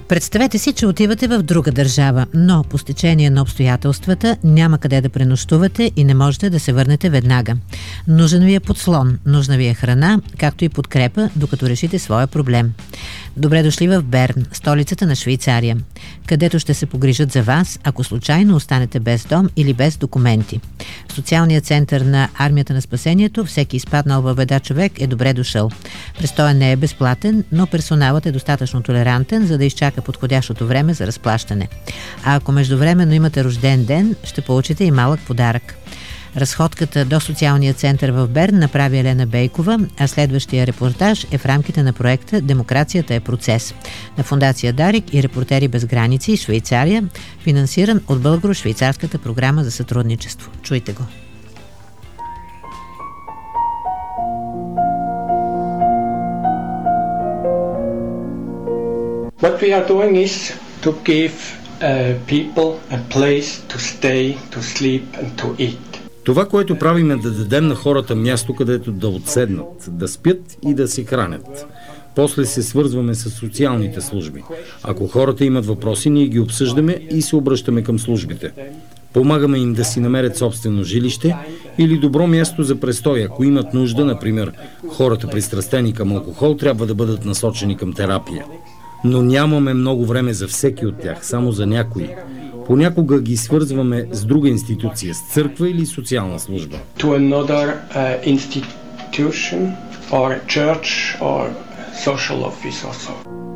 Представете си, че отивате в друга държава, но по стечение на обстоятелствата няма къде да пренощувате и не можете да се върнете веднага. Нужен ви е подслон, нужна ви е храна, както и подкрепа, докато решите своя проблем. Добре дошли в Берн, столицата на Швейцария, където ще се погрижат за вас, ако случайно останете без дом или без документи. В социалния център на Армията на спасението всеки изпаднал във беда човек е добре дошъл. Престоят не е безплатен, но персоналът е достатъчно толерантен, за да изчака подходящото време за разплащане. А ако междувременно имате рожден ден, ще получите и малък подарък. Разходката до социалния център в Берн направи Елена Бейкова, а следващия репортаж е в рамките на проекта «Демокрацията е процес» на Фондация Дарик и Репортери без граници Швейцария, финансиран от Българо-швейцарската програма за сътрудничество. Чуйте го. What we are doing is to give people a place to stay, to sleep and to eat. Това, което правим, е да дадем на хората място, където да отседнат, да спят и да се хранят. После се свързваме с социалните служби. Ако хората имат въпроси, ние ги обсъждаме и се обръщаме към службите. Помагаме им да си намерят собствено жилище или добро място за престой. Ако имат нужда, например, хората пристрастени към алкохол трябва да бъдат насочени към терапия. Но нямаме много време за всеки от тях, само за някои. Понякога ги свързваме с друга институция, с църква или социална служба. To another institution or church or social office also.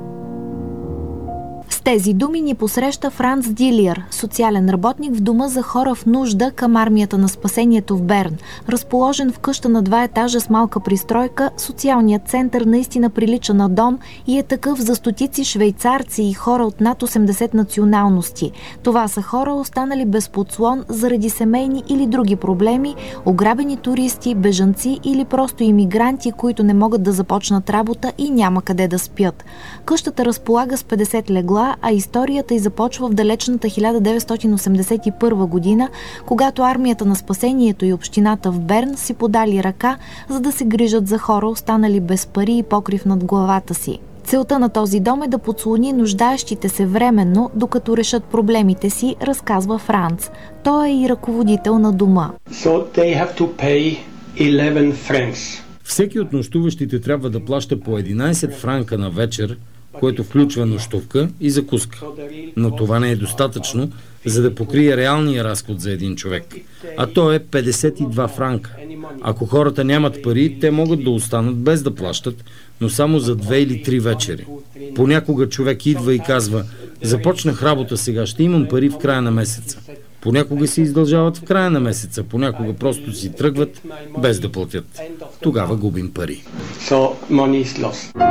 С тези думи ни посреща Франц Дилиер, социален работник в дома за хора в нужда към Армията на спасението в Берн. Разположен в къща на 2 етажа с малка пристройка, социалният център наистина прилича на дом и е такъв за стотици швейцарци и хора от над 80 националности. Това са хора, останали без подслон заради семейни или други проблеми, ограбени туристи, бежанци или просто имигранти, които не могат да започнат работа и няма къде да спят. Къщата разполага с 50 легла, а историята й започва в далечната 1981 година, когато Армията на спасението и общината в Берн си подали ръка, за да се грижат за хора, останали без пари и покрив над главата си. Целта на този дом е да подслони нуждаещите се временно, докато решат проблемите си, разказва Франц. Той е и ръководител на дома. So they have to pay 11 francs. Всеки от нощуващите трябва да плаща по 11 франка на вечер, което включва нощувка и закуска. Но това не е достатъчно, за да покрие реалния разход за един човек. А то е 52 франка. Ако хората нямат пари, те могат да останат без да плащат, но само за 2 или 3 вечери. Понякога човек идва и казва: започнах работа сега, ще имам пари в края на месеца. Понякога се издължават в края на месеца, понякога просто си тръгват без да платят. Тогава губим пари. So money is lost.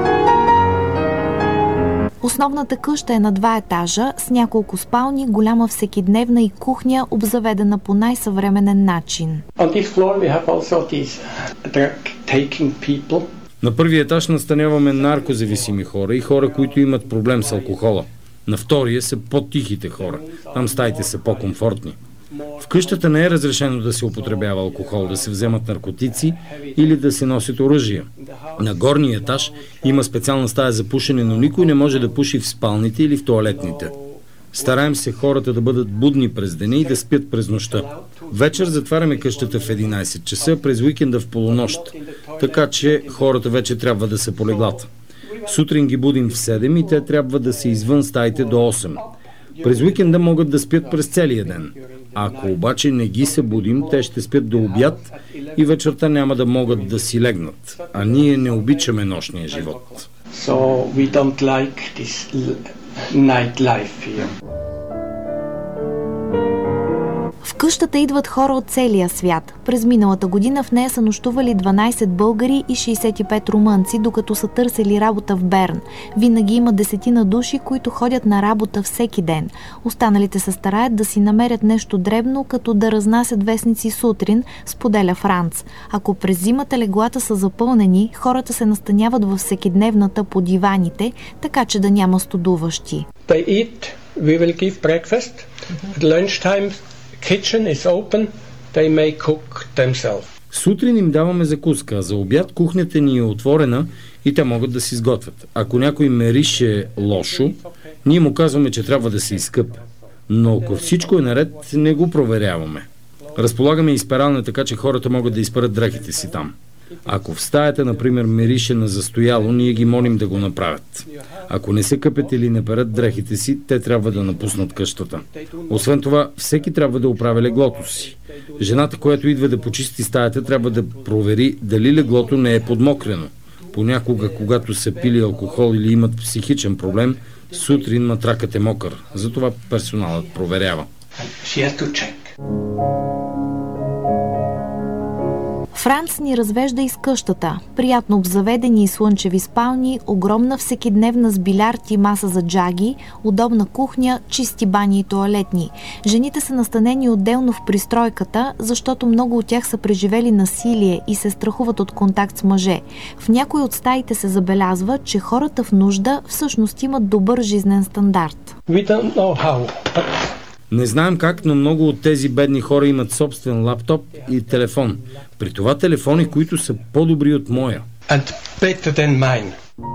Основната къща е на 2 етажа с няколко спални, голяма всекидневна и кухня, обзаведена по най-съвременен начин. On this floor we have also these drug-taking people. На първия етаж настаняваме наркозависими хора и хора, които имат проблем с алкохола. На втория са по-тихите хора. Там стаите са по-комфортни. В къщата не е разрешено да се употребява алкохол, да се вземат наркотици или да се носят оръжия. На горния етаж има специална стая за пушене, но никой не може да пуши в спалните или в тоалетните. Стараем се хората да бъдат будни през деня и да спят през нощта. Вечер затваряме къщата в 11 часа, през уикенда в полунощ, така че хората вече трябва да са по леглата. Сутрин ги будим в 7 и те трябва да са извън стаите до 8. През уикенда могат да спят през целия ден. Ако обаче не ги събудим, те ще спят до обяд и вечерта няма да могат да си легнат. А ние не обичаме нощния живот. So we don't like this nightlife here. В къщата идват хора от целия свят. През миналата година в нея са нощували 12 българи и 65 румънци, докато са търсили работа в Берн. Винаги има 10 души, които ходят на работа всеки ден. Останалите се стараят да си намерят нещо дребно, като да разнасят вестници сутрин, споделя Франц. Ако през зимата леглата са запълнени, хората се настаняват във всекидневната по диваните, така че да няма студуващи. They eat, we will give breakfast. At lunchtime kitchen is open, they may cook themselves. Сутрин им даваме закуска, а за обяд кухнята ни е отворена и те могат да си изготвят. Ако някой мирише лошо, ние му казваме, че трябва да се изкъпе. Но ако всичко е наред, не го проверяваме. Разполагаме изпералня, така че хората могат да изперат дрехите си там. Ако в стаята, например, мирише на застояло, ние ги молим да го направят. Ако не се къпят или не перат дрехите си, те трябва да напуснат къщата. Освен това, всеки трябва да оправя леглото си. Жената, която идва да почисти стаята, трябва да провери дали леглото не е подмокрено. Понякога, когато са пили алкохол или имат психичен проблем, сутрин матракът е мокър. Затова персоналът проверява. Франц ни развежда из къщата. Приятно обзаведени и слънчеви спални, огромна всекидневна с билярд и маса за джаги, удобна кухня, чисти бани и тоалетни. Жените са настанени отделно в пристройката, защото много от тях са преживели насилие и се страхуват от контакт с мъже. В някои от стаите се забелязва, че хората в нужда всъщност имат добър жизнен стандарт. Не знаем как, но много от тези бедни хора имат собствен лаптоп и телефон. При това телефони, които са по-добри от моя. And better than mine.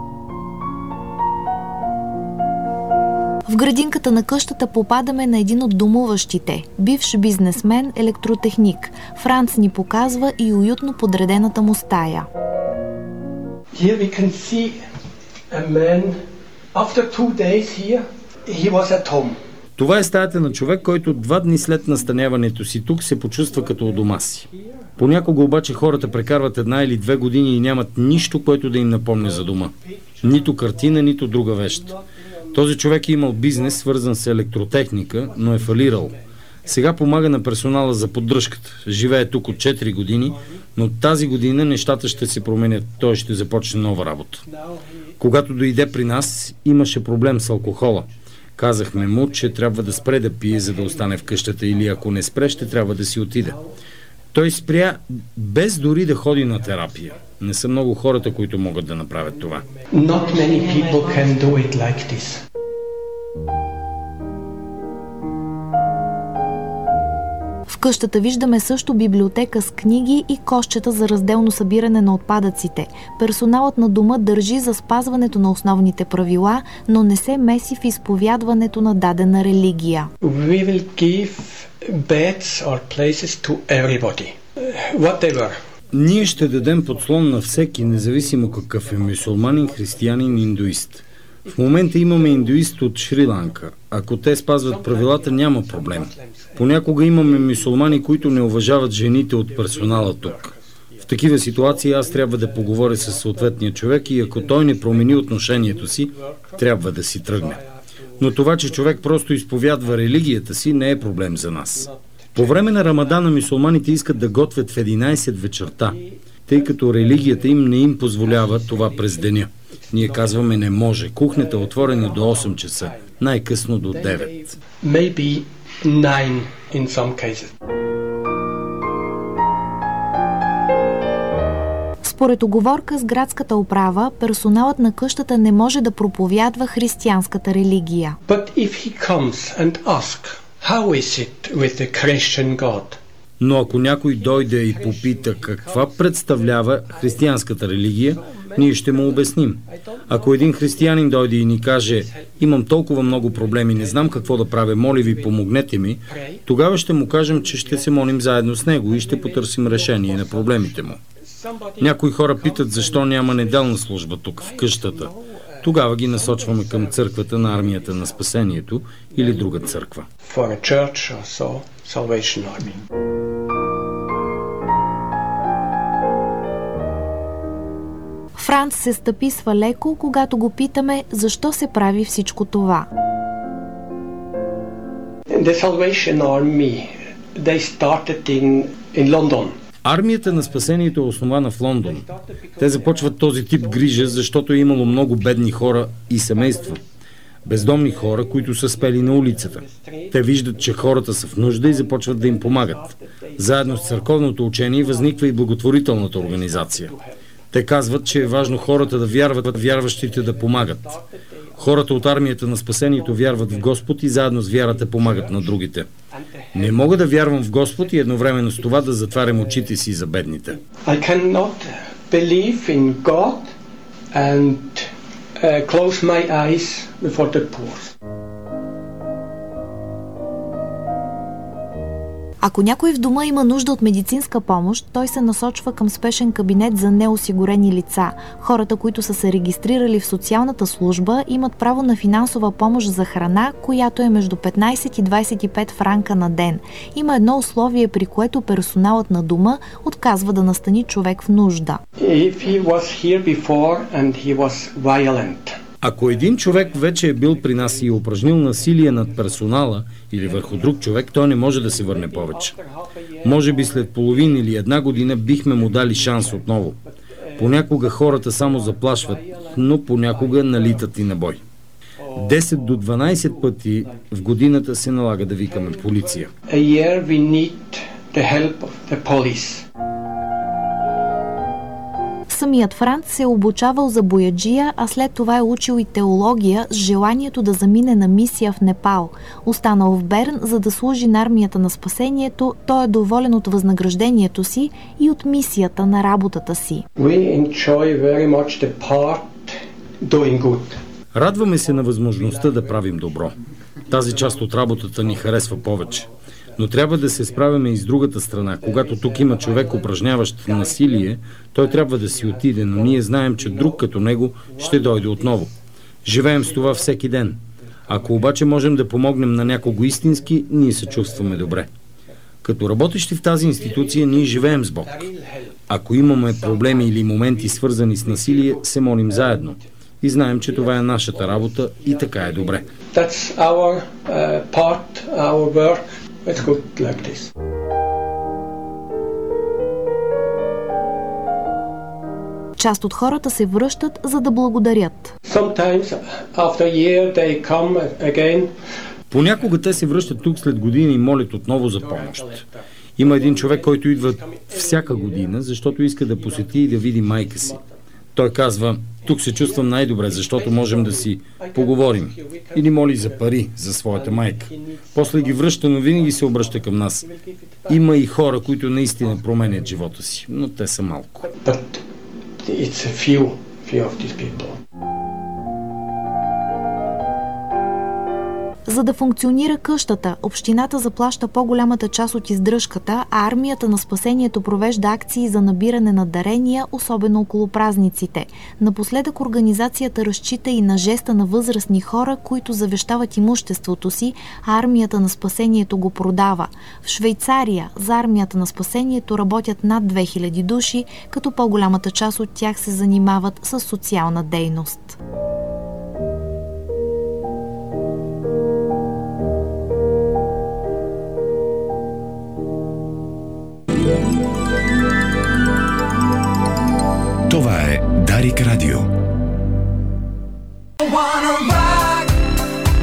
В градинката на къщата попадаме на един от домуващите, бивш бизнесмен, електротехник. Франц ни показва и уютно подредената му стая. Here we can see a man. After 2 days here, he was at home. Това е стаята на човек, който 2 дни след настаняването си тук се почувства като у дома си. Понякога обаче хората прекарват 1 или 2 години и нямат нищо, което да им напомня за дома. Нито картина, нито друга вещ. Този човек е имал бизнес, свързан с електротехника, но е фалирал. Сега помага на персонала за поддръжката. Живее тук от 4 години, но тази година нещата ще се променят. Той ще започне нова работа. Когато дойде при нас, имаше проблем с алкохола. Казахме му, че трябва да спре да пие, за да остане в къщата, или ако не спре, ще трябва да си отиде. Той спря без дори да ходи на терапия. Не са много хората, които могат да направят това. Not many people can do it like this. В къщата виждаме също библиотека с книги и кошчета за разделно събиране на отпадъците. Персоналът на дома държи за спазването на основните правила, но не се меси в изповядването на дадена религия. We will give beds or places to everybody. Whatever. Ние ще дадем подслон на всеки, независимо какъв е мюсюлманин, християнин, индуист. В момента имаме индуист от Шри-Ланка. Ако те спазват правилата, няма проблем. Понякога имаме мюсюлмани, които не уважават жените от персонала тук. В такива ситуации аз трябва да поговоря с съответния човек и ако той не промени отношението си, трябва да си тръгне. Но това, че човек просто изповядва религията си, не е проблем за нас. По време на Рамадана мюсюлманите искат да готвят в 11 вечерта, тъй като религията им не им позволява това през деня. Ние казваме не може. Кухнята е отворена до 8 часа, най-късно до 9. Maybe 9 in some cases. Според уговорка с градската управа, персоналът на къщата не може да проповядва християнската религия. But if he comes and asks, how is it with the Christian God? Но ако някой дойде и попита каква представлява християнската религия, ние ще му обясним. Ако един християнин дойде и ни каже, имам толкова много проблеми, не знам какво да правя, моля ви, помогнете ми, тогава ще му кажем, че ще се молим заедно с него и ще потърсим решение на проблемите му. Някои хора питат защо няма неделна служба тук в къщата. Тогава ги насочваме към църквата на армията на спасението или друга църква. For a church or so, Salvation Army. Франц се стъписва леко, когато го питаме защо се прави всичко това. The Salvation Army, they started in London. Армията на спасението е основана в Лондон. Те започват този тип грижа, защото е имало много бедни хора и семейства. Бездомни хора, които са спели на улицата. Те виждат, че хората са в нужда и започват да им помагат. Заедно с църковното учение възниква и благотворителната организация. Те казват, че е важно хората да вярват, вярващите да помагат. Хората от армията на спасението вярват в Господ и заедно с вярата помагат на другите. Не мога да вярвам в Господ и едновременно с това да затварям очите си за бедните. I cannot believe in God and close my eyes before the pores. Ако някой в дома има нужда от медицинска помощ, той се насочва към спешен кабинет за неосигурени лица. Хората, които са се регистрирали в социалната служба, имат право на финансова помощ за храна, която е между 15 и 25 франка на ден. Има едно условие, при което персоналът на дома отказва да настани човек в нужда. If he was here before and he was violent. Ако един човек вече е бил при нас и е упражнил насилие над персонала или върху друг човек, той не може да се върне повече. Може би след половин или една година бихме му дали шанс отново. Понякога хората само заплашват, но понякога налитат и на бой. 10 до 12 пъти в годината се налага да викаме полиция. A year we need the help of the police. Самият Франц се е обучавал за бояджия, а след това е учил и теология с желанието да замине на мисия в Непал. Останал в Берн, за да служи на армията на спасението, той е доволен от възнаграждението си и от мисията на работата си. We enjoy very much the part doing good. Радваме се на възможността да правим добро. Тази част от работата ни харесва повече. Но трябва да се справяме и с другата страна. Когато тук има човек, упражняващ насилие, той трябва да си отиде, но ние знаем, че друг като него ще дойде отново. Живеем с това всеки ден. Ако обаче можем да помогнем на някого истински, ние се чувстваме добре. Като работещи в тази институция, ние живеем с Бог. Ако имаме проблеми или моменти свързани с насилие, се молим заедно. И знаем, че това е нашата работа и така е добре. That's our part, our work. It's good like this. Част от хората се връщат, за да благодарят. Sometimes after a year they come again. Понякога те се връщат тук след години и молят отново за помощ. Има един човек, който идва всяка година, защото иска да посети и да види майка си. Той казва: тук се чувствам най-добре, защото можем да си поговорим. И ни моли за пари за своята майка. После ги връща, но винаги се обръща към нас. Има и хора, които наистина променят живота си, но те са малко. But it's a few of these people. За да функционира къщата, общината заплаща по-голямата част от издръжката, а армията на спасението провежда акции за набиране на дарения, особено около празниците. Напоследък организацията разчита и на жеста на възрастни хора, които завещават имуществото си, а армията на спасението го продава. В Швейцария за армията на спасението работят над 2000 души, като по-голямата част от тях се занимават с социална дейност. Това е Дарик Радио.